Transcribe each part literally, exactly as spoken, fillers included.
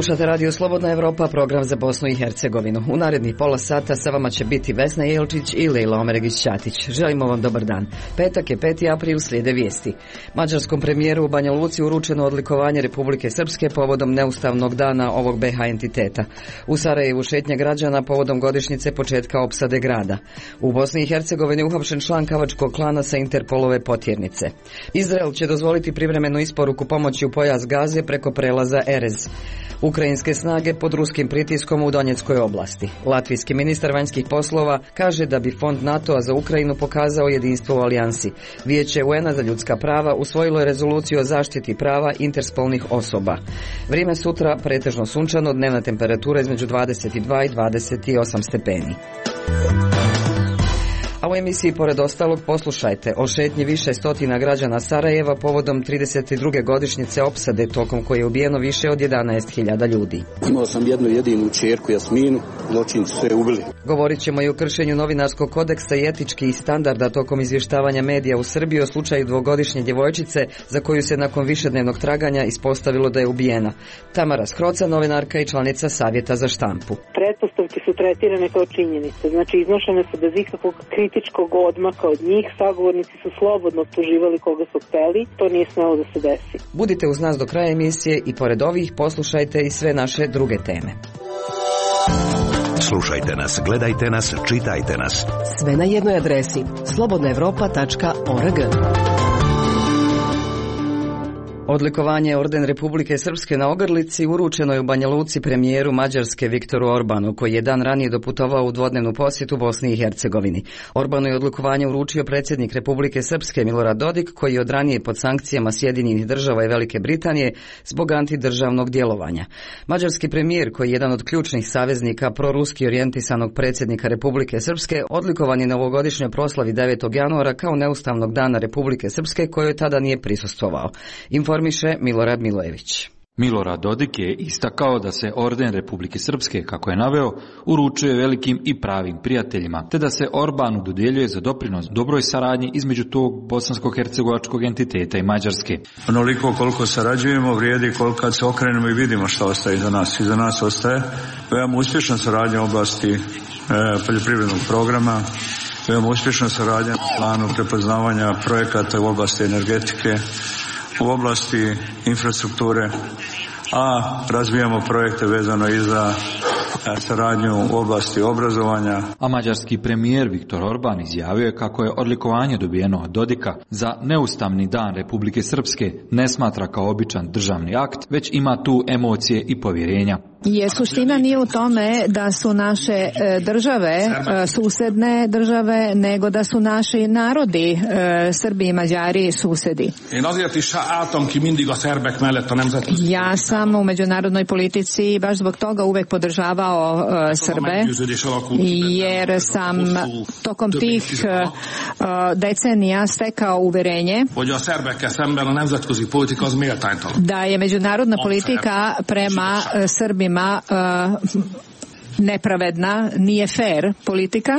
Slušate Radio Slobodna Evropa, program za Bosnu i Hercegovinu. U narednih pola sata sa vama će biti Vesna Jelčić i Lejla Omeregić-Ćatić. Želimo vam dobar dan. Petak je peti april, slijede vijesti. Mađarskom premijeru u Banja Luci uručeno odlikovanje Republike Srpske povodom neustavnog dana ovog be ha entiteta. U Sarajevu šetnja građana povodom godišnjice početka opsade grada. U Bosni i Hercegovini uhapšen član kavačkog klana sa Interpolove potjernice. Izrael će dozvoliti privremenu isporuku pomoći u pojas Gaze preko prelaza Erez. Ukrajinske snage pod ruskim pritiskom u Donjeckoj oblasti. Latvijski ministar vanjskih poslova kaže da bi fond NATO-a za Ukrajinu pokazao jedinstvo u alijansi. Vijeće u en a za ljudska prava usvojilo je rezoluciju o zaštiti prava interspolnih osoba. Vrijeme sutra pretežno sunčano, dnevna temperatura između dvadeset dva i dvadeset osam stepeni. A u emisiji pored ostalog poslušajte o šetnji više stotina građana Sarajeva povodom trideset druge godišnjice opsade tokom koje je ubijeno više od jedanaest hiljada ljudi. Imao sam jednu jedinu ćerku Jasminu, zločinci su je ubili. Govorit ćemo i o kršenju novinarskog kodeksa i etičkih standarda tokom izvještavanja medija u Srbiji o slučaju dvogodišnje djevojčice za koju se nakon višednevnog traganja ispostavilo da je ubijena. Tamara Skroca, novinarka i članica Savjeta za štampu. Pretpostavke su tretirane kao činjenice, znači iznošene su bez ikakvog kritičkog odmaka od njih, sagovornici su slobodno optuživali koga su hteli, to nije smelo da se desi. Budite uz nas do kraja emisije i pored ovih poslušajte i sve naše druge teme. Slušajte nas, gledajte nas, čitajte nas. Sve na jednoj adresi slobodna evropa tačka org. Odlikovanje Orden Republike Srpske na ogrlici uručeno je u Banja Luci premijeru Mađarske Viktoru Orbanu, koji je dan ranije doputovao u dvodnevnu posjetu Bosni i Hercegovini. Orbanu je odlikovanje uručio predsjednik Republike Srpske Milorad Dodik, koji je od ranije pod sankcijama Sjedinjenih država i Velike Britanije zbog antidržavnog djelovanja. Mađarski premijer, koji je jedan od ključnih saveznika proruski orijentisanog predsjednika Republike Srpske, odlikovan je na ovogodišnjoj proslavi devetog januara kao neustavnog dana Republike Srpske, kojoj tada nije prisustvovao. Informiše Milorad Milojević. Milorad Dodik je istakao da se Orden Republike Srpske, kako je naveo, uručuje velikim i pravim prijateljima, te da se Orbanu dodjeljuje za doprinos dobroj saradnji između tog bosansko-hercegovačkog entiteta i Mađarske. Onoliko koliko sarađujemo vrijedi koliko kad se okrenemo i vidimo što ostaje iza nas. Iza nas ostaje veoma uspješna saradnja u oblasti e, poljoprivrednog programa, veoma uspješna saradnja u planu prepoznavanja projekata u oblasti energetike, u oblasti infrastrukture, a razvijamo projekte vezano i za saradnju u oblasti obrazovanja. A mađarski premijer Viktor Orban izjavio je kako je odlikovanje dobijeno od Dodika za neustavni dan Republike Srpske ne smatra kao običan državni akt, već ima tu emocije i povjerenja. Je suština nije u tome da su naše države, susedne države, nego da su naši narodi, Srbi i Mađari, susedi. Ja sam u međunarodnoj politici baš zbog toga uvek podržavao Srbe, jer sam tokom tih decenija stekao uverenje da je međunarodna politika prema Srbima nepravedna, nije fair politika.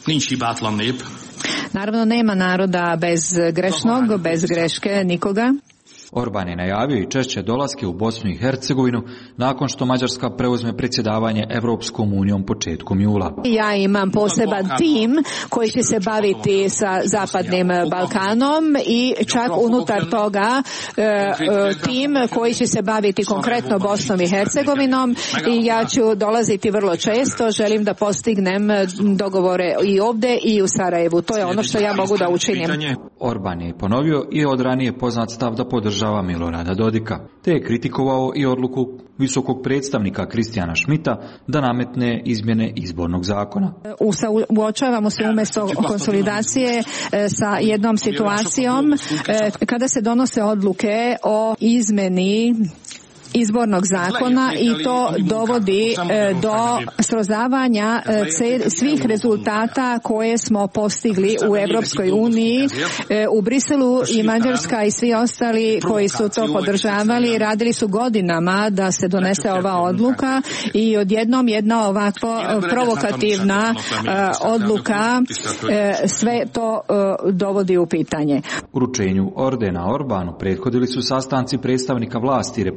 Naravno, nema naroda bez grešnog, bez greške nikoga. Orban je najavio i češće dolaske u Bosnu i Hercegovinu nakon što Mađarska preuzme predsjedavanje Evropskom unijom početkom jula. Ja imam poseban tim koji će se baviti sa Zapadnim Balkanom i čak unutar toga tim koji će se baviti konkretno Bosnom i Hercegovinom i ja ću dolaziti vrlo često, želim da postignem dogovore i ovdje i u Sarajevu. To je ono što ja mogu da učinim. Orban je ponovio i od ranije poznat stav da podržava Milorada Dodika, te je kritikovao i odluku visokog predstavnika Kristijana Šmita da nametne izmjene izbornog zakona. Uočavamo se umjesto konsolidacije sa jednom situacijom kada se donose odluke o izmjeni izbornog zakona i to dovodi do srozavanja svih rezultata koje smo postigli u Europskoj uniji. U Briselu i Mađarska i svi ostali koji su to podržavali radili su godinama da se donese ova odluka i odjednom jedna ovako provokativna odluka sve to dovodi u pitanje. Uručenju ordena Orbanu prethodili su sastanci predstavnika vlasti Republike Srpske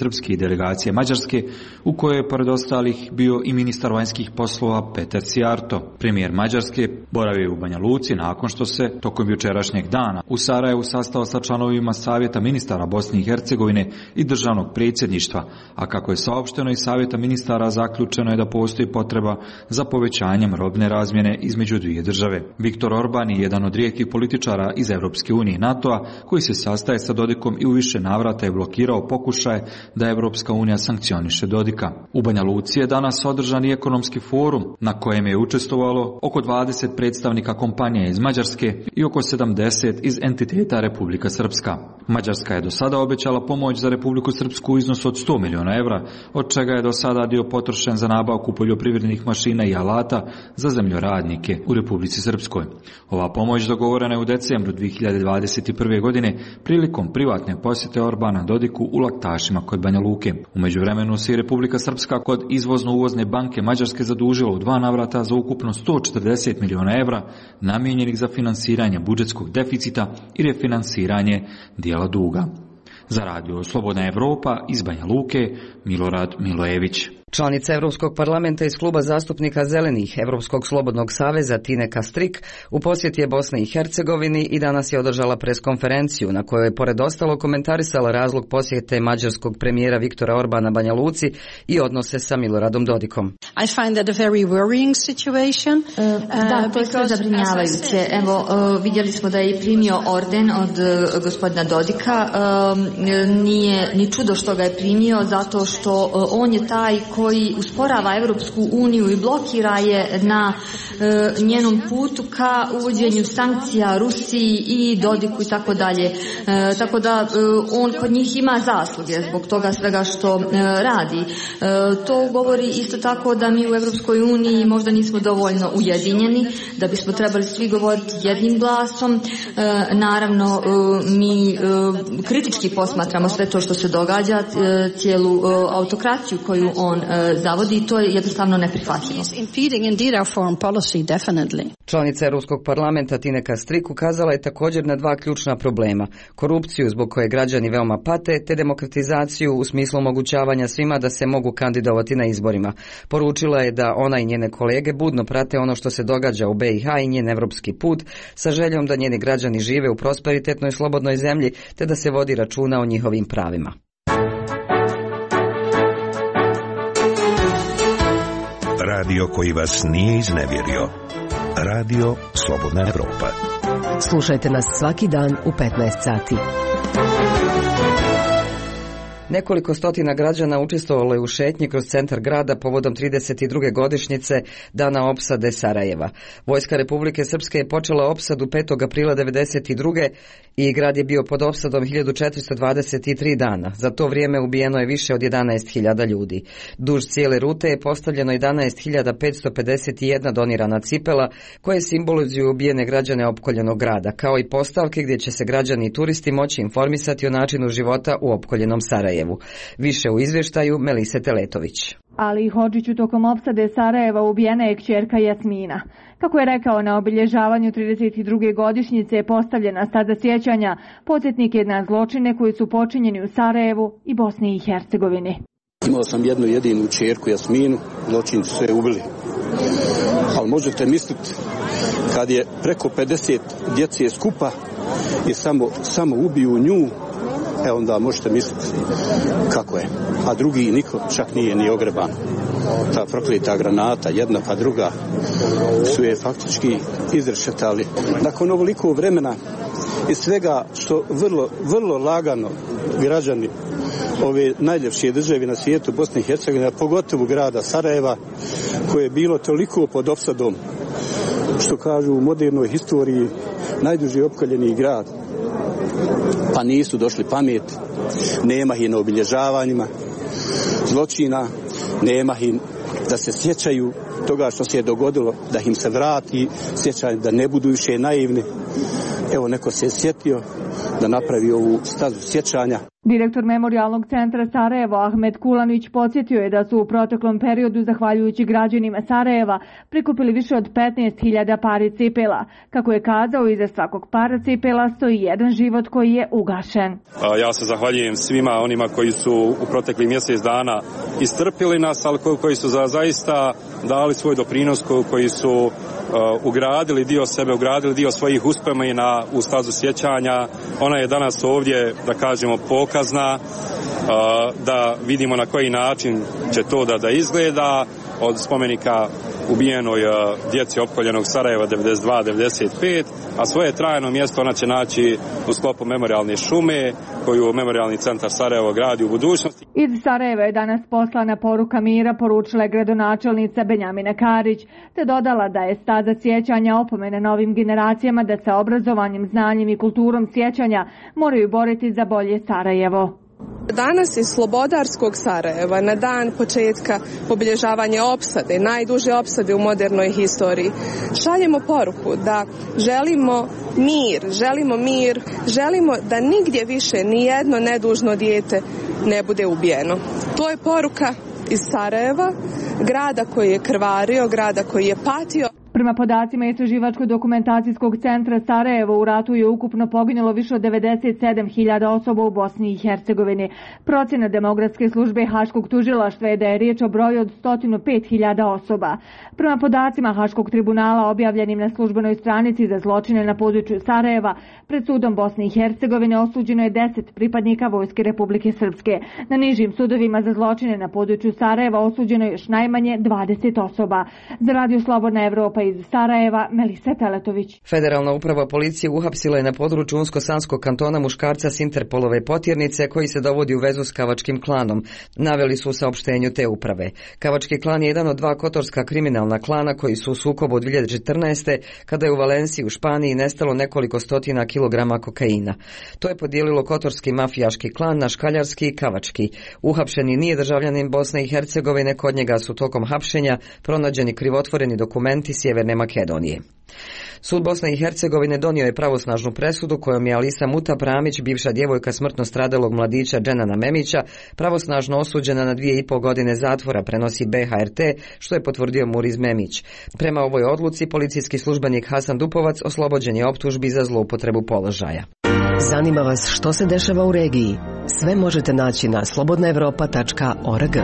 Srpske i delegacije Mađarske, u kojoj je pored ostalih bio i ministar vanjskih poslova Petar Sijarto. Premijer Mađarske boravio u Banja Luci nakon što se tokom jučerašnjeg dana u Sarajevu sastao sa članovima Savjeta ministara Bosne i Hercegovine i državnog predsjedništva, a kako je saopšteno iz Savjeta ministara, zaključeno je da postoji potreba za povećanjem robne razmjene između dvije države. Viktor Orban je jedan od rijetkih političara iz Europske unije i NATO-a koji se sastaje sa Dodikom i u više navrata je blokirao pokušaje da Europska unija sankcioniše Dodika. U Banja Luci je danas održan i ekonomski forum na kojem je učestvovalo oko dvadeset predstavnika kompanija iz Mađarske i oko sedamdeset iz entiteta Republika Srpska. Mađarska je do sada obećala pomoć za Republiku Srpsku u iznosu od sto miliona evra, od čega je do sada dio potrošen za nabavku poljoprivrednih mašina i alata za zemljoradnike u Republici Srpskoj. Ova pomoć dogovorena je u decembru dvije hiljade dvadeset prve. godine prilikom privatne posjete Orbana Dodiku u Laktašima kod Banja Luke. U međuvremenu se i Republika Srpska kod izvozno-uvozne banke Mađarske zadužila u dva navrata za ukupno sto četrdeset miliona evra namijenjenih za finansiranje budžetskog deficita i refinansiranje dijela duga. Za radio Slobodna Evropa iz Banja Luke, Milorad Milojević. Članica Europskog parlamenta iz kluba zastupnika Zelenih Europskog slobodnog saveza Tineka Strik u posjeti je Bosni i Hercegovini i danas je održala preskonferenciju na kojoj je pored ostalo komentarisala razlog posjete mađarskog premijera Viktora Orbana Banja Luci i odnose sa Miloradom Dodikom. I find that a very worrying situation. Uh, da, to je sve zabrinjavajuće. Evo, uh, vidjeli smo da je primio orden od uh, gospodina Dodika. Uh, nije ni čudo što ga je primio, zato što uh, on je taj ko koji usporava Europsku uniju i blokira je na e, njenom putu ka uvođenju sankcija Rusiji i Dodiku i tako dalje. E, tako da e, on kod njih ima zasluge zbog toga svega što e, radi. E, to govori isto tako da mi u Europskoj uniji možda nismo dovoljno ujedinjeni, da bismo trebali svi govoriti jednim glasom. E, naravno, e, mi e, kritički posmatramo sve to što se događa, e, cijelu e, autokraciju koju on zavodi i to je jednostavno neprihvatljivo. Članica Europskog parlamenta Tineka Strik ukazala je također na dva ključna problema. Korupciju zbog koje građani veoma pate, te demokratizaciju u smislu omogućavanja svima da se mogu kandidovati na izborima. Poručila je da ona i njene kolege budno prate ono što se događa u B i H i njen evropski put, sa željom da njeni građani žive u prosperitetnoj slobodnoj zemlji, te da se vodi računa o njihovim pravima. Radio koji vas nije iznevjerio. Radio Slobodna Evropa. Slušajte nas svaki dan u petnaest sati. Nekoliko stotina građana učestvovalo je u šetnji kroz centar grada povodom trideset druge godišnjice dana opsade Sarajeva. Vojska Republike Srpske je počela opsadu petog aprila devedeset druge i grad je bio pod opsadom hiljadu četiristo dvadeset tri dana. Za to vrijeme ubijeno je više od jedanaest hiljada ljudi. Duž cijele rute je postavljeno jedanaest hiljada petsto pedeset jedna donirana cipela koje simbolizuju ubijene građane opkoljenog grada, kao i postavke gdje će se građani i turisti moći informisati o načinu života u opkoljenom Sarajevu. Više u izvještaju Melise Teletović. Ali Hodžiću tokom opsade Sarajeva ubijena je kćerka Jasmina. Kako je rekao na obilježavanju trideset druge godišnjice je postavljena staza sjećanja, podsjetnik je na zločine koji su počinjeni u Sarajevu i Bosni i Hercegovini. Imao sam jednu jedinu kćerku Jasminu, zločinci su je ubili. Ali možete misliti, kad je preko pedeset djece skupa i samo, samo ubiju nju, e onda možete misliti kako je. A drugi niko čak nije ni ogreban. Ta prokleta granata, jedna pa druga, su je faktički izrešetali. Nakon ovoliko vremena i svega što vrlo, vrlo lagano građani ove najljepše države na svijetu, Bosne i Hercegovine, pogotovo grada Sarajeva, koje je bilo toliko pod opsadom, što kažu u modernoj historiji, najduži opkoljeni grad, pa nisu došli pamet, nema ih na obilježavanjima zločina, nema ih da se sjećaju toga što se je dogodilo, da im se vrati sjećanje, da ne budu više naivni. Evo, neko se je sjetio da napravi ovu stazu sjećanja. Direktor Memorijalnog centra Sarajevo Ahmed Kulanić podsjetio je da su u proteklom periodu, zahvaljujući građanima Sarajeva, prikupili više od petnaest hiljada pari cipela. Kako je kazao, iza svakog para cipela stoji jedan život koji je ugašen. Ja se zahvaljujem svima onima koji su u proteklih mjesec dana istrpili nas, ali koji su za zaista dali svoj doprinos, koji su uh, ugradili dio sebe, ugradili dio svojih uspomena u stazu sjećanja. Ona je danas ovdje, da kažemo, pokazna, uh, da vidimo na koji način će to da, da izgleda, od spomenika ubijenoj uh, djeci opkoljenog Sarajeva devedeset dva devedeset pet, a svoje trajno mjesto ona će naći u sklopu memorijalne šume koju Memorijalni centar Sarajevo gradi u budućnosti. Iz Sarajeva je danas poslana poruka mira, poručila je gradonačelnica Benjamina Karić, te dodala da je staza sjećanja opomene novim generacijama da sa obrazovanjem, znanjem i kulturom sjećanja moraju boriti za bolje Sarajevo. Danas iz Slobodarskog Sarajeva, na dan početka obilježavanja opsade, najduže opsade u modernoj historiji, šaljemo poruku da želimo mir, želimo mir, želimo da nigdje više ni jedno nedužno dijete ne bude ubijeno. To je poruka iz Sarajeva, grada koji je krvario, grada koji je patio. Prema podacima Istraživačko-dokumentacijskog centra Sarajevo, u ratu je ukupno poginulo više od devedeset sedam hiljada osoba u Bosni i Hercegovini. Procjena demografske službe Haškog tužilaštva je da je riječ o broju od sto pet hiljada osoba. Prema podacima Haškog tribunala objavljenim na službenoj stranici za zločine na području Sarajeva, pred sudom Bosne i Hercegovine osuđeno je deset pripadnika Vojske Republike Srpske. Na nižim sudovima za zločine na području Sarajeva osuđeno je još najmanje dvadeset osoba. Za Radio Slobodna Evropa iz Sarajeva, Melisa Teletović. Federalna uprava policije uhapsila je na području Unsko-Sanskog kantona muškarca s Interpolove potjernice koji se dovodi u vezu s Kavačkim klanom. Naveli su u saopštenju te uprave. Kavački klan je jedan od dva kotorska kriminalna klana koji su u sukobu od dvije hiljade četrnaeste. kada je u Valenciji u Španiji nestalo nekoliko stotina kilograma kokaina. To je podijelilo kotorski mafijaški klan na škaljarski i kavački. Uhapšeni nije državljanin Bosne i Hercegovine, kod njega su tokom hapšenja pronađeni krivotvoreni dokumenti Sjeverne Makedonije. Sud Bosne i Hercegovine donio je pravosnažnu presudu kojom je Alisa Muta Pramić, bivša djevojka smrtno stradalog mladića Dženana Memića, pravosnažno osuđena na dvije i pol godine zatvora, prenosi B H R T, što je potvrdio Muriz Memić. Prema ovoj odluci, policijski službenik Hasan Dupovac oslobođen je optužbi za zloupotrebu položaja. Zanima vas što se dešava u regiji? Sve možete naći na slobodna evropa tačka org.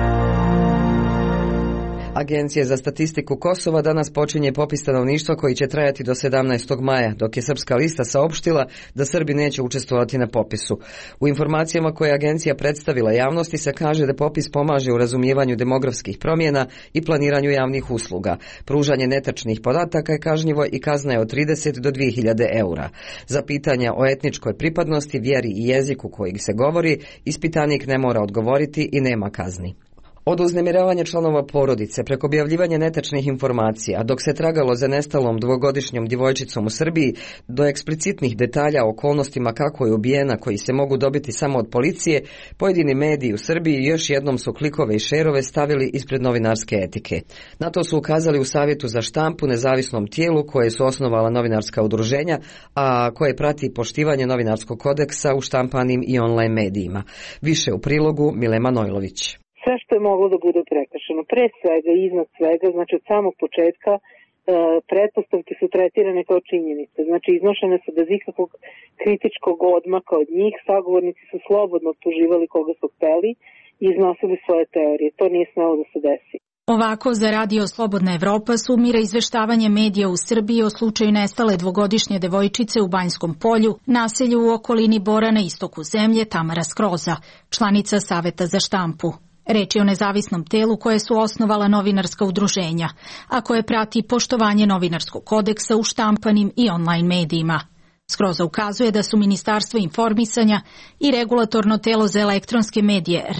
Agencija za statistiku Kosova danas počinje popis stanovništva koji će trajati do sedamnaestog maja, dok je Srpska lista saopštila da Srbi neće učestvovati na popisu. U informacijama koje je agencija predstavila javnosti se kaže da popis pomaže u razumijevanju demografskih promjena i planiranju javnih usluga. Pružanje netačnih podataka je kažnjivo i kazna je od trideset do dvije hiljade eura. Za pitanja o etničkoj pripadnosti, vjeri i jeziku kojeg se govori, ispitanik ne mora odgovoriti i nema kazni. Od uznemiravanja članova porodice preko objavljivanja netačnih informacija, dok se tragalo za nestalom dvogodišnjom djevojčicom u Srbiji, do eksplicitnih detalja o okolnostima kako je ubijena koji se mogu dobiti samo od policije, pojedini mediji u Srbiji još jednom su klikove i šerove stavili ispred novinarske etike. Na to su ukazali u Savjetu za štampu, nezavisnom tijelu koje su osnovala novinarska udruženja, a koje prati poštivanje novinarskog kodeksa u štampanim i online medijima. Više u prilogu Mile Manojlović. Sve što je moglo da bude prekršeno, pre svega i iznad svega, znači od samog početka, e, pretpostavke su tretirane kao činjenice. Znači iznošene su bez ikakvog kritičkog odmaka od njih, sagovornici su slobodno optuživali koga su hteli i iznosili svoje teorije. To nije smelo da se desi. Ovako za Radio Slobodna Evropa sumira izveštavanje medija u Srbiji o slučaju nestale dvogodišnje devojčice u Banjskom polju, naselju u okolini Bora na istoku zemlje, Tamara Skroza, članica Saveta za štampu. Reč je o nezavisnom telu koje su osnovala novinarska udruženja, a koje prati poštovanje novinarskog kodeksa u štampanim i online medijima. Skroza ukazuje da su Ministarstvo informisanja i regulatorno telo za elektronske medije R E M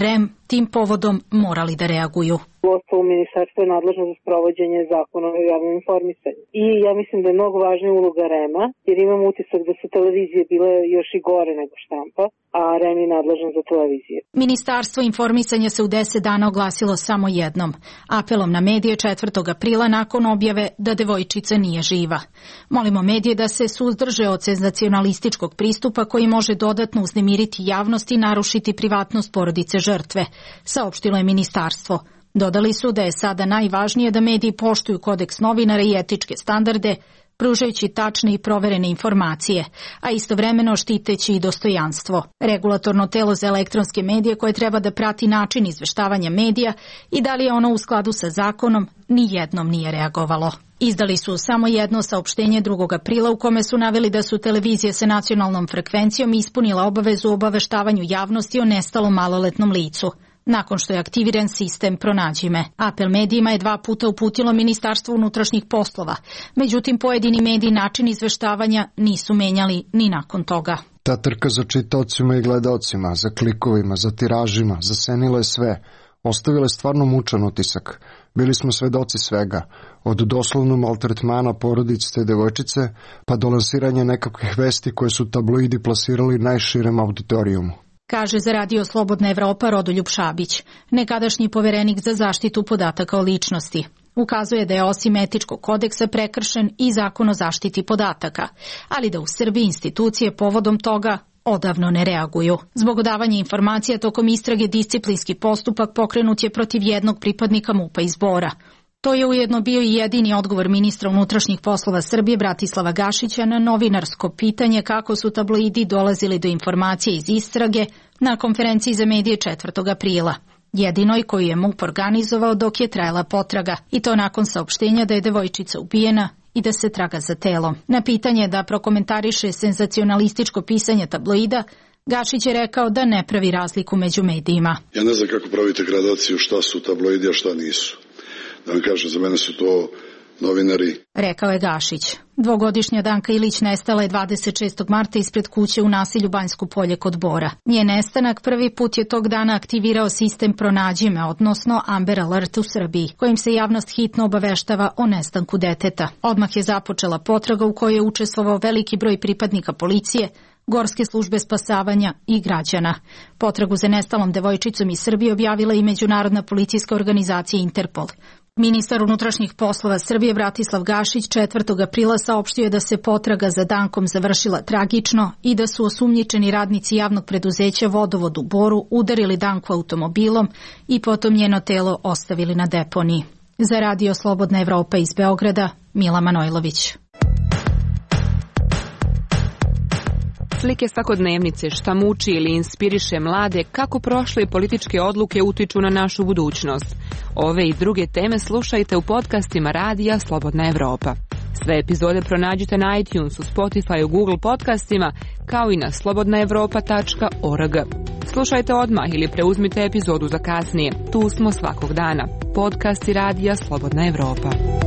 tim povodom morali da reaguju. Uostalom, ministarstvo je nadležno za sprovođenje zakona o javnom informisanju. I ja mislim da je mnogo važnija uloga R E M-a, jer imam utisak da su televizije bile još i gore nego štampa, a R E M je nadležan za televizije. Ministarstvo informisanja se u deset dana oglasilo samo jednom, apelom na medije četvrtog aprila nakon objave da devojčica nije živa. Molimo medije da se suzdrže od senzacionalističkog pristupa koji može dodatno uznemiriti javnost i narušiti privatnost porodice žrtve, saopštilo je ministarstvo. Dodali su da je sada najvažnije da mediji poštuju kodeks novinara i etičke standarde, pružajući tačne i proverene informacije, a istovremeno štiteći i dostojanstvo. Regulatorno telo za elektronske medije koje treba da prati način izveštavanja medija i da li je ono u skladu sa zakonom, ni jednom nije reagovalo. Izdali su samo jedno saopštenje drugog aprila u kome su naveli da su televizije sa nacionalnom frekvencijom ispunila obavezu o obaveštavanju javnosti o nestalom maloletnom licu, nakon što je aktiviran sistem Pronađi me. Apel medijima je dva puta uputilo Ministarstvo unutrašnjih poslova, međutim pojedini mediji način izveštavanja nisu menjali ni nakon toga. Ta trka za čitaocima i gledaocima, za klikovima, za tiražima, zasenila je sve. Ostavila je stvarno mučan utisak. Bili smo svedoci svega, od doslovnog maltretmana porodice te devojčice, pa do lansiranja nekakvih vesti koje su tabloidi plasirali najširem auditorijumu. Kaže za Radio Slobodna Evropa Rodoljub Šabić, nekadašnji poverenik za zaštitu podataka o ličnosti. Ukazuje da je osim etičkog kodeksa prekršen i zakon o zaštiti podataka, ali da u Srbiji institucije povodom toga odavno ne reaguju. Zbog odavanja informacija tokom istrage disciplinski postupak pokrenut je protiv jednog pripadnika MUP-a iz Bora. To je ujedno bio i jedini odgovor ministra unutrašnjih poslova Srbije Bratislava Gašića na novinarsko pitanje kako su tabloidi dolazili do informacije iz istrage na konferenciji za medije četvrtog aprila. Jedinoj koju je MUP organizovao dok je trajala potraga, i to nakon saopštenja da je devojčica ubijena i da se traga za telom. Na pitanje da prokomentariše senzacionalističko pisanje tabloida, Gašić je rekao da ne pravi razliku među medijima. Ja ne znam kako pravite gradaciju šta su tabloidi, a šta nisu. Da vam kažem, za mene su to novinari. Rekao je Gašić. Dvogodišnja Danka Ilić nestala je dvadeset šestog marta ispred kuće u naselju Banjsko Polje kod Bora. Njen nestanak prvi put je tog dana aktivirao sistem Pronađi me, odnosno Amber Alert u Srbiji, kojim se javnost hitno obaveštava o nestanku deteta. Odmah je započela potraga u kojoj je učestvovao veliki broj pripadnika policije, Gorske službe spasavanja i građana. Potragu za nestalom devojčicom iz Srbije objavila i Međunarodna policijska organizacija Interpol. Ministar unutrašnjih poslova Srbije Bratislav Gašić četvrtog aprila saopštio je da se potraga za Dankom završila tragično i da su osumnjičeni radnici javnog preduzeća Vodovod u Boru udarili Danku automobilom i potom njeno telo ostavili na deponiji. Za Radio Slobodna Evropa iz Beograda, Mila Manojlović. Slike svakodnevnice, šta muči ili inspiriše mlade, kako prošle političke odluke utiču na našu budućnost. Ove i druge teme slušajte u podcastima Radija Slobodna Evropa. Sve epizode pronađite na iTunesu, Spotify, Google podcastima, kao i na slobodna evropa tačka org. Slušajte odmah ili preuzmite epizodu za kasnije. Tu smo svakog dana. Podcasti Radija Slobodna Evropa.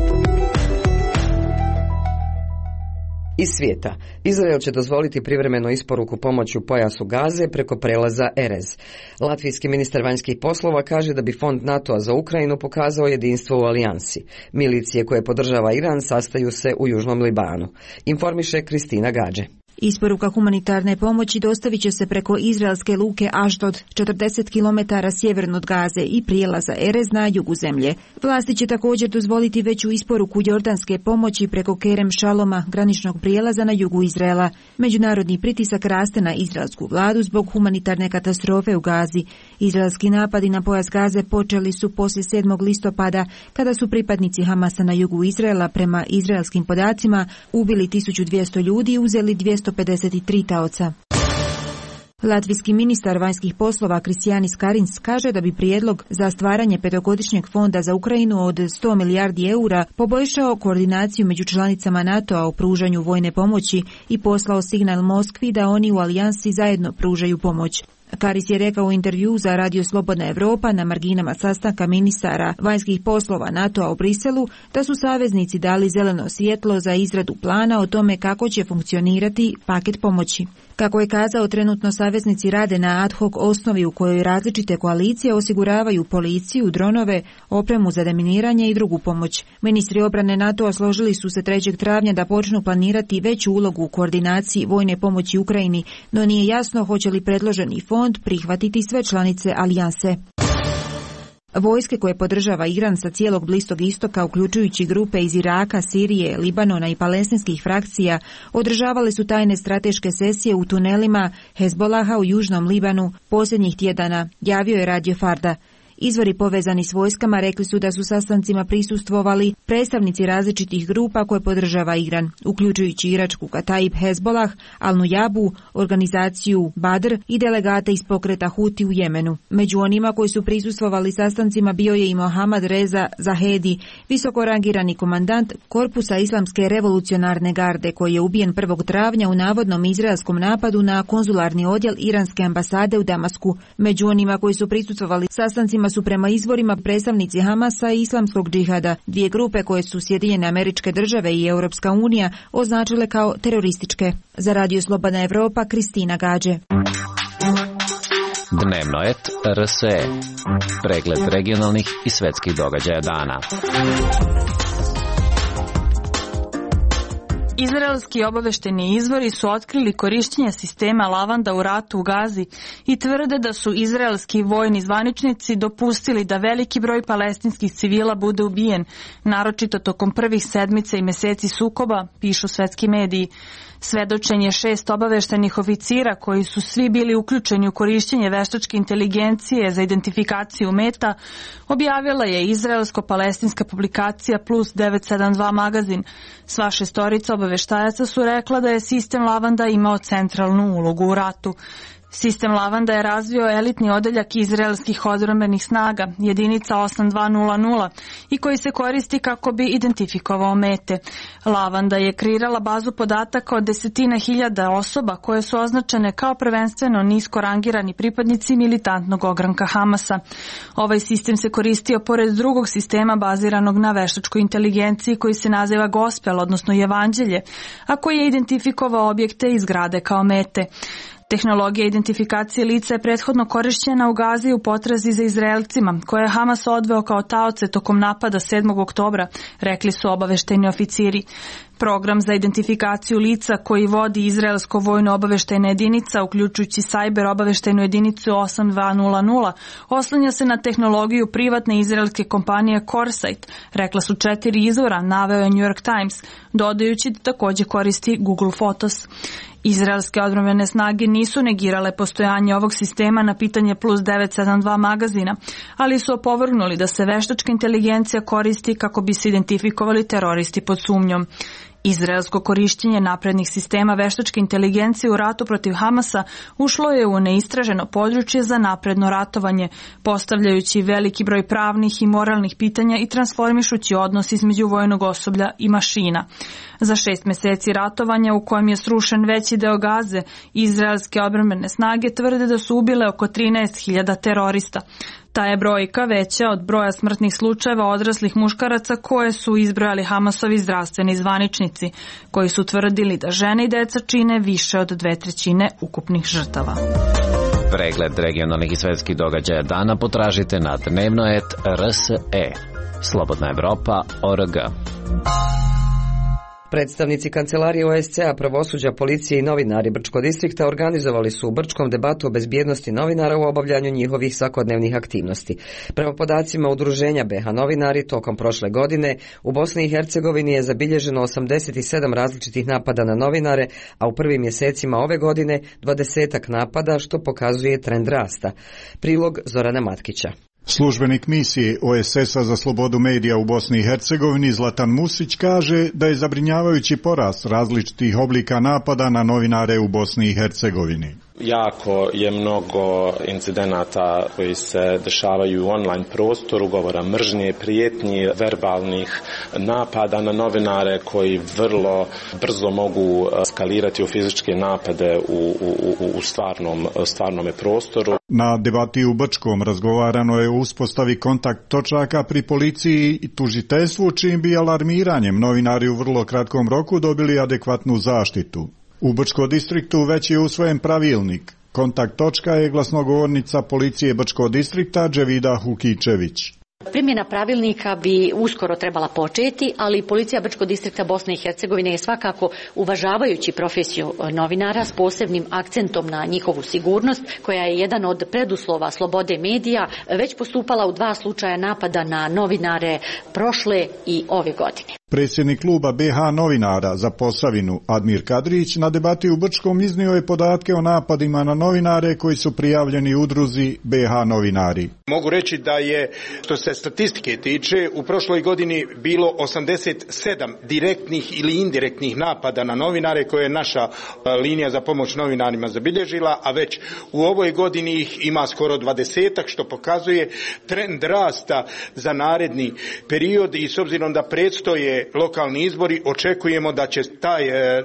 Iz svijeta. Izrael će dozvoliti privremenu isporuku pomoći u pojasu Gaze preko prelaza Erez. Latvijski ministar vanjskih poslova kaže da bi fond NATO-a za Ukrajinu pokazao jedinstvo u alijansi. Milicije koje podržava Iran sastaju se u Južnom Libanu. Informiše Kristina Gađe. Isporuka humanitarne pomoći dostavit će se preko izraelske luke Aždod, četrdeset kilometara sjeverno od Gaze i prijelaza Erez na jugu zemlje. Vlasti će također dozvoliti veću isporuku jordanske pomoći preko Kerem Šaloma, graničnog prijelaza na jugu Izraela. Međunarodni pritisak raste na izraelsku vladu zbog humanitarne katastrofe u Gazi. Izraelski napadi na pojas Gaze počeli su poslije sedmog listopada, kada su pripadnici Hamasa na jugu Izraela prema izraelskim podacima ubili tisuću dvjesto ljudi i uzeli dvjesto pedeset tri taoca. Latvijski ministar vanjskih poslova Kristijanis Karins kaže da bi prijedlog za stvaranje petogodišnjeg fonda za Ukrajinu od sto milijardi eura poboljšao koordinaciju među članicama NATO-a o pružanju vojne pomoći i poslao signal Moskvi da oni u alijansi zajedno pružaju pomoć. Karis je rekao u intervju za Radio Slobodna Evropa na marginama sastanka ministara vanjskih poslova NATO-a u Briselu da su saveznici dali zeleno svjetlo za izradu plana o tome kako će funkcionirati paket pomoći. Kako je kazao, trenutno saveznici rade na ad hoc osnovi u kojoj različite koalicije osiguravaju policiju, dronove, opremu za deminiranje i drugu pomoć. Ministri obrane NATO-a složili su se trećeg travnja da počnu planirati veću ulogu u koordinaciji vojne pomoći Ukrajini, no nije jasno hoće li predloženi fond prihvatiti sve članice alijanse. Vojske koje podržava Iran sa cijelog Bliskog istoka, uključujući grupe iz Iraka, Sirije, Libanona i palestinskih frakcija, održavale su tajne strateške sesije u tunelima Hezbolaha u južnom Libanu posljednjih tjedana, javio je Radio Farda. Izvori povezani s vojskama rekli su da su sastancima prisustvovali predstavnici različitih grupa koje podržava Iran, uključujući iračku Kataib Hezbolah, Al-Nujabu, organizaciju Badr i delegate iz pokreta Huti u Jemenu. Među onima koji su prisustvovali sastancima bio je i Mohammad Reza Zahedi, visoko rangirani komandant Korpusa Islamske revolucionarne garde, koji je ubijen prvog travnja u navodnom izraelskom napadu na konzularni odjel iranske ambasade u Damasku. Među onima koji su prisustvovali sastancima su prema izvorima predstavnici Hamasa i Islamskog džihada, dvije grupe koje su Sjedinjene Američke Države i Europska unija označile kao terorističke. Za Radio Slobodna Evropa, Kristina Gađe. Dnevno et R S E. Pregled regionalnih i svetskih događaja dana. Izraelski obavešteni izvori su otkrili korišćenje sistema lavanda u ratu u Gazi i tvrde da su izraelski vojni zvaničnici dopustili da veliki broj palestinskih civila bude ubijen, naročito tokom prvih sedmica i meseci sukoba, pišu svetski mediji. Svedočenje šest obaveštenih oficira koji su svi bili uključeni u korišćenje veštačke inteligencije za identifikaciju meta objavila je izraelsko-palestinska publikacija Plus devet sedam dva magazin. Sva šestorica obaveštajaca su rekla da je sistem lavanda imao centralnu ulogu u ratu. Sistem lavanda je razvio elitni odeljak izraelskih odbrambenih snaga, jedinica osam dva nula nula, i koji se koristi kako bi identifikovao mete. Lavanda je kreirala bazu podataka od desetina hiljada osoba koje su označene kao prvenstveno nisko rangirani pripadnici militantnog ogranka Hamasa. Ovaj sistem se koristio pored drugog sistema baziranog na veštačkoj inteligenciji koji se naziva Gospel, odnosno Evanđelje, a koji je identifikovao objekte i zgrade kao mete. Tehnologija identifikacije lica je prethodno korišćena u Gazi u potrazi za Izraelcima, koje je Hamas odveo kao taoce tokom napada sedmog oktobra, rekli su obavešteni oficiri. Program za identifikaciju lica koji vodi izraelsko vojno obaveštajna jedinica, uključujući sajber obaveštajnu jedinicu osam dva nula nula, oslanja se na tehnologiju privatne izraelske kompanije CoreSight, rekla su četiri izvora, naveo je New York Times, dodajući da također koristi Google Photos. Izraelske odbrambene snage nisu negirale postojanje ovog sistema na pitanje Plus devet sedam dva magazina, ali su opovrgnuli da se veštačka inteligencija koristi kako bi se identifikovali teroristi pod sumnjom. Izraelsko korišćenje naprednih sistema veštačke inteligencije u ratu protiv Hamasa ušlo je u neistraženo područje za napredno ratovanje, postavljajući veliki broj pravnih i moralnih pitanja i transformišući odnos između vojnog osoblja i mašina. Za šest meseci ratovanja u kojem je srušen veći deo Gaze, izraelske odbrambene snage tvrde da su ubile oko trinaest hiljada terorista. Ta je brojka veća od broja smrtnih slučajeva odraslih muškaraca koje su izbrojali Hamasovi zdravstveni zvaničnici, koji su tvrdili da žene i deca čine više od dve trećine ukupnih žrtava. Pregled regionalnih i svetskih događaja dana potražite na dnevno et R S E. Slobodna Evropa O R G. Predstavnici Kancelarije O S C A, pravosuđa, policije i novinari Brčkog distrikta organizovali su u Brčkom debatu o bezbjednosti novinara u obavljanju njihovih svakodnevnih aktivnosti. Prema podacima udruženja B H Novinari, tokom prošle godine u Bosni i Hercegovini je zabilježeno osamdeset sedam različitih napada na novinare, a u prvim mjesecima ove godine dvadesetak napada, što pokazuje trend rasta. Prilog Zorana Matkića. Službenik misije O S S-a za slobodu medija u Bosni i Hercegovini Zlatan Musić kaže da je zabrinjavajući porast različitih oblika napada na novinare u Bosni i Hercegovini. Jako je mnogo incidenata koji se dešavaju u online prostoru, govora mržnje, prijetnji, verbalnih napada na novinare koji vrlo brzo mogu eskalirati u fizičke napade u, u, u stvarnom, stvarnome prostoru. Na debati u Brčkom razgovarano je o uspostavi kontakt točaka pri policiji i tužiteljstvu, čim bi alarmiranjem novinari u vrlo kratkom roku dobili adekvatnu zaštitu. U Brčko distriktu već je usvojen pravilnik. Kontakt točka je glasnogovornica policije Brčko distrikta Dževida Hukičević. Primjena pravilnika bi uskoro trebala početi, ali policija Brčko distrikta Bosne i Hercegovine je svakako, uvažavajući profesiju novinara s posebnim akcentom na njihovu sigurnost, koja je jedan od preduslova slobode medija, već postupala u dva slučaja napada na novinare prošle i ove godine. Predsjednik kluba B H novinara za Posavinu, Admir Kadrić, na debati u Brčkom iznio je podatke o napadima na novinare koji su prijavljeni udruzi B H novinari. Mogu reći da je, što se statistike tiče, u prošloj godini bilo osamdeset sedam direktnih ili indirektnih napada na novinare koje je naša linija za pomoć novinarima zabilježila, a već u ovoj godini ih ima skoro dvadesetak, što pokazuje trend rasta za naredni period i s obzirom da predstoje lokalni izbori, očekujemo da će taj,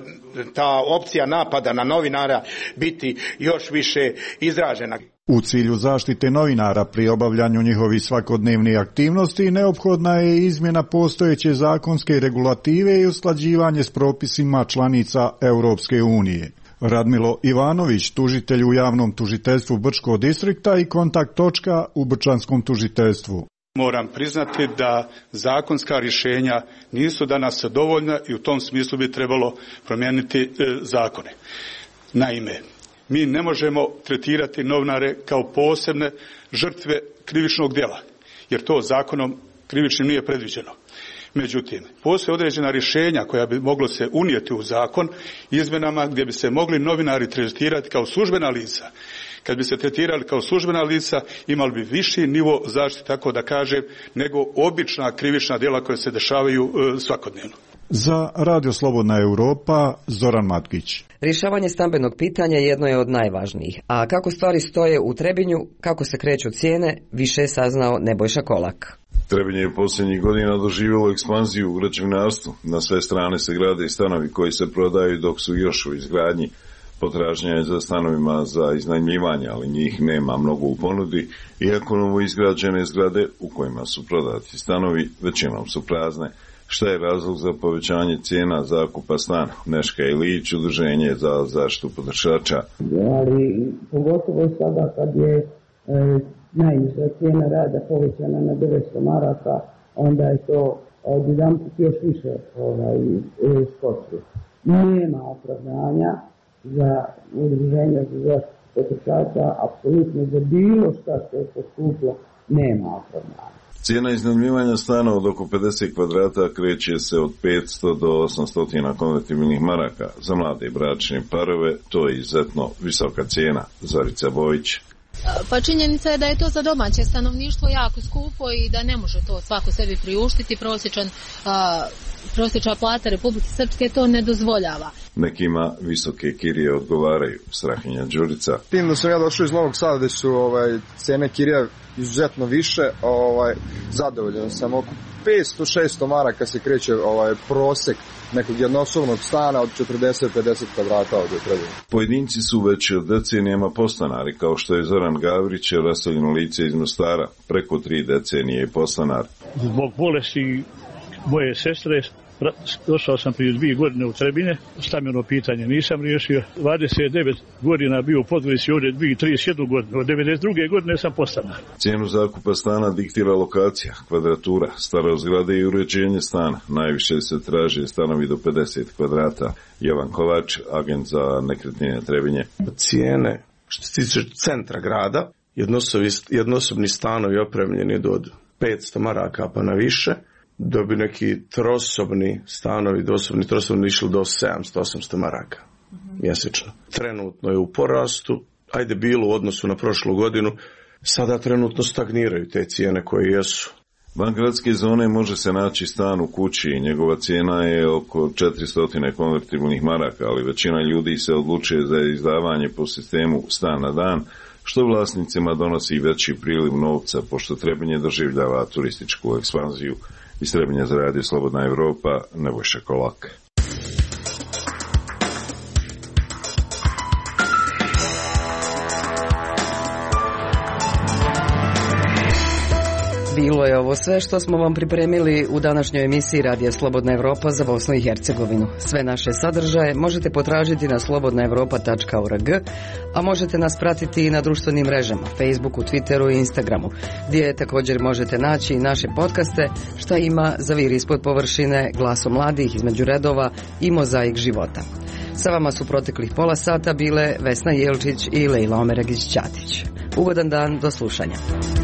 ta opcija napada na novinara biti još više izražena. U cilju zaštite novinara pri obavljanju njihovih svakodnevnih aktivnosti neophodna je izmjena postojeće zakonske regulative i usklađivanje s propisima članica Europske unije. Radmilo Ivanović, tužitelj u javnom tužiteljstvu Brčko distrikta i kontakt točka u Brčanskom tužiteljstvu. Moram priznati da zakonska rješenja nisu danas dovoljna i u tom smislu bi trebalo promijeniti e, zakone. Naime, mi ne možemo tretirati novinare kao posebne žrtve krivičnog djela, jer to zakonom krivičnim nije predviđeno. Međutim, postoje određena rješenja koja bi moglo se unijeti u zakon izmjenama gdje bi se mogli novinari tretirati kao službena lica. Kad bi se tretirali kao službena lica, imali bi viši nivo zaštite, tako da kažem, nego obična krivična djela koja se dešavaju e, svakodnevno. Za Radio Slobodna Europa, Zoran Matkić. Rješavanje stambenog pitanja jedno je od najvažnijih, a kako stvari stoje u Trebinju, kako se kreću cijene, više je saznao Nebojša Kolak. Trebinje je posljednjih godina doživjelo ekspanziju u građevinarstvu. Na sve strane se grade i stanovi koji se prodaju dok su još u izgradnji. Potražnja je za stanovima za iznajmljivanje, ali njih nema mnogo u ponudi, iako novo izgrađene zgrade u kojima su prodati stanovi većinom su prazne. Šta je razlog za povećanje cijena zakupa stana? Neška Ilić, Udruženje za zaštitu potrošača. Ali pogotovo sada kad je e, najniža cijena rada povećana na devetsto maraka, onda je to odjedanput još više ovaj, e, skočilo. Nema opravdanja za udruženje za zaštitu potrošača, apsolutno za bilo šta što je poskuplo, nema opravdanja. Cijena iznajmljivanja stana od oko pedeset kvadrata kreće se od petsto do osamsto konvertibilnih maraka. Za mlade bračne parove to je izuzetno visoka cijena. Zorica Bojić. Pa činjenica je da je to za domaće stanovništvo jako skupo i da ne može to svako sebi priuštiti. Prosječan, a, prosječna plata Republike Srpske to ne dozvoljava. Nekima visoke kirije odgovaraju. Strahinja Đurica. Tim da sam ja došao iz Novog Sada gde su ovaj, cene kirija izuzetno više, ovaj, zadovoljan sam. Oko petsto šesto maraka se kreće ovaj, prosek nekog jednosobnog stana od četrdeset do pedeset kvadrata ovdje treba. Pojedinci su već od decenijama podstanari, kao što je Zoran Gavrić, raseljeno lice iz Mostara, preko tri decenije i podstanar. Zbog bolesti moje sestre došao sam prije dvije godine u Trebinje, stambeno pitanje nisam riješio. dvadeset devet godina bio u Podgorici, ovdje dvije trideset jednu godinu, od devedeset druge godine sam podstanar. Cijenu zakupa stana diktira lokacija, kvadratura, stara zgrade i uređenje stana. Najviše se traže stanovi do pedeset kvadrata. Jovan Kovač, agent za nekretnine Trebinje. Cijene što se tiče centra grada, jednosobni stanovi opremljeni do petsto maraka pa na više, da bi neki trosobni stanovi, dosobni trosobni išli do sedamsto do osamsto maraka mjesečno. Trenutno je u porastu, ajde bilo u odnosu na prošlu godinu, sada trenutno stagniraju te cijene koje jesu. Van gradske zone može se naći stan u kući i njegova cijena je oko četiristo konvertibilnih maraka, ali većina ljudi se odlučuje za izdavanje po sistemu stan na dan, što vlasnicima donosi veći priliv novca, pošto Trebinje doživljava turističku ekspanziju. Iz Trebinja za Radio Slobodna Europa, Nebojša Kolak. Bilo je ovo sve što smo vam pripremili u današnjoj emisiji Radija Slobodna Evropa za Bosnu i Hercegovinu. Sve naše sadržaje možete potražiti na slobodna evropa tačka org, a možete nas pratiti i na društvenim mrežama, Facebooku, Twitteru i Instagramu, gdje također možete naći i naše podcaste Šta ima za vir ispod površine, Glasom mladih, Između redova i Mozaik života. Sa vama su proteklih pola sata bile Vesna Jelčić i Lejla Omeragić-Ćatić. Ugodan dan, do slušanja.